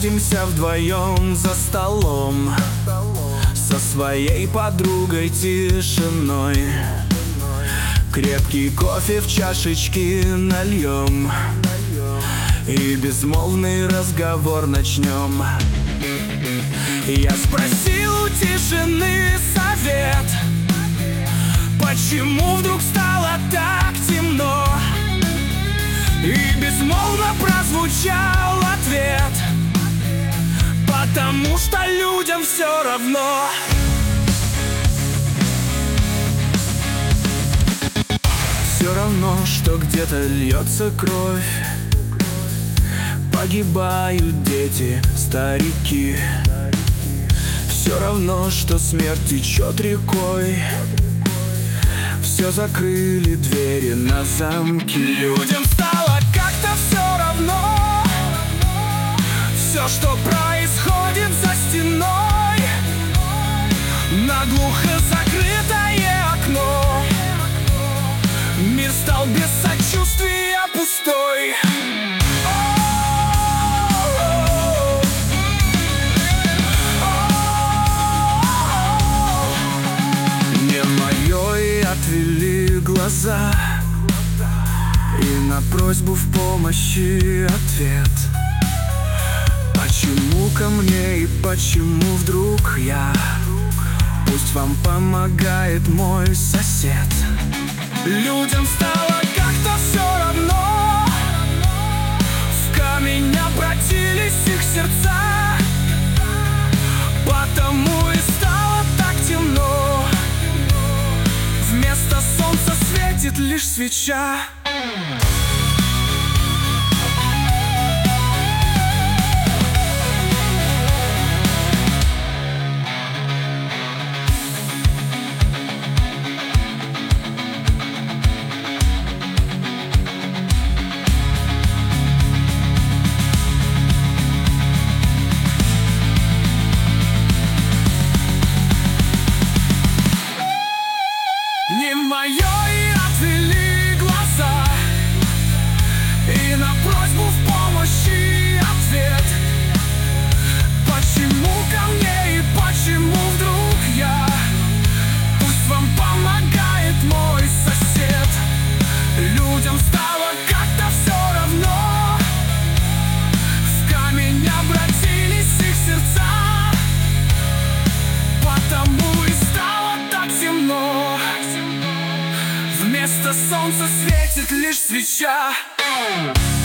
садимся вдвоем за столом со своей подругой тишиной. Крепкий кофе в чашечки нальем и безмолвный разговор начнем. Я спросил у тишины совет: почему вдруг стало так темно? И безмолвно прозвучал ответ: потому что людям все равно. Все равно, что где-то льется кровь, погибают дети, старики. Все равно, что смерть течет рекой, все закрыли двери на замки. Людям стало как-то все равно. Все, что происходит за стеной, наглухо закрытое окно. Мир стал без сочувствия пустой. Не моё отвели глаза, и на просьбу в помощи ответ: почему ко мне и почему вдруг я? Пусть вам помогает мой сосед. Людям стало как-то все равно. В камень обратились их сердца, потому и стало так темно. Вместо солнца светит лишь свеча. Не моё и отвели глаза, и на просьбу в помощи ответ: почему ко мне и почему вдруг я? Пусть вам помогает мой сосед. Людям стало как-то все равно. В камень обратились их сердца, потому и стало так темно. Вместо солнца светит лишь свеча.